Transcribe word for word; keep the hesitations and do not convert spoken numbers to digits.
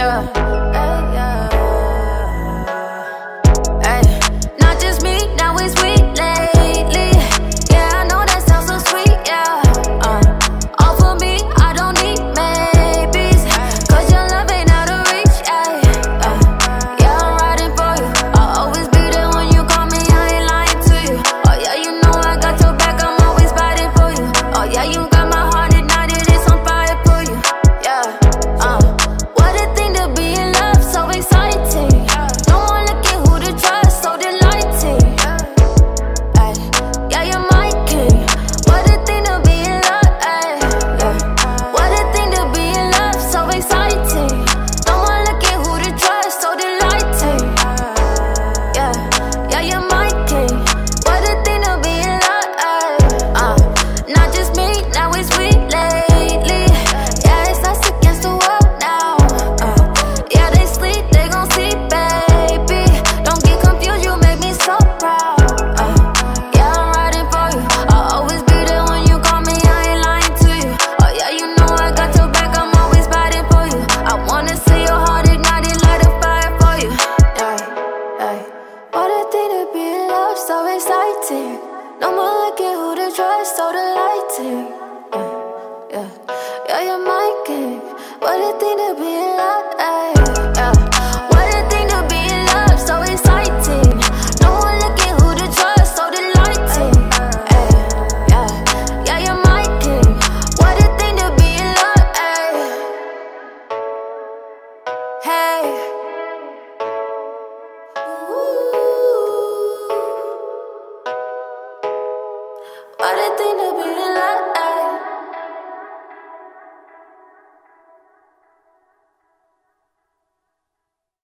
Yeah, hey, yeah. Hey, not just me, now it's we lately. Yeah, I know that sounds so sweet, yeah. Uh, all for me, I don't need maybes, cause your love ain't out of reach, yeah. Uh, yeah, I'm riding for you, I'll always be there when you call me, I ain't lying to you. Oh yeah, you know I got your back, I'm always fighting for you. Oh yeah, you got my heart ignited, it's on fire for you. Yeah, uh, what a thing to be in love, so exciting. No one looking who to trust, so delighting. Ay, yeah, you're my king. What a thing to be in love, ay, yeah. What a thing to be in love, so exciting. No one looking who to trust, so delighting. Yeah, yeah, you're my king. What a thing to be in love, ay, uh, not just me, now it's we lately. Yeah, it's us against the world now. Uh, yeah, they sleep, they gon' see, baby. Don't get confused, you make me so proud. Uh, yeah, I'm riding for you, I'll always be there when you call me, I ain't lying to you. Oh yeah, you know I got your back, I'm always fighting for you. I wanna see your heart ignited, light a fire for you. Yeah, yeah. What a thing to be in love, so exciting. No more looking who to trust, so delighting. Yeah, yeah, yeah, you're my king. What a thing to be in love, ay, yeah. What a thing to be in love, so exciting. No one looking who to trust, so delighting. Ay, yeah, yeah, you're my king. What a thing to be in love, ay. Hey. Ooh. What a thing to be in love, ay.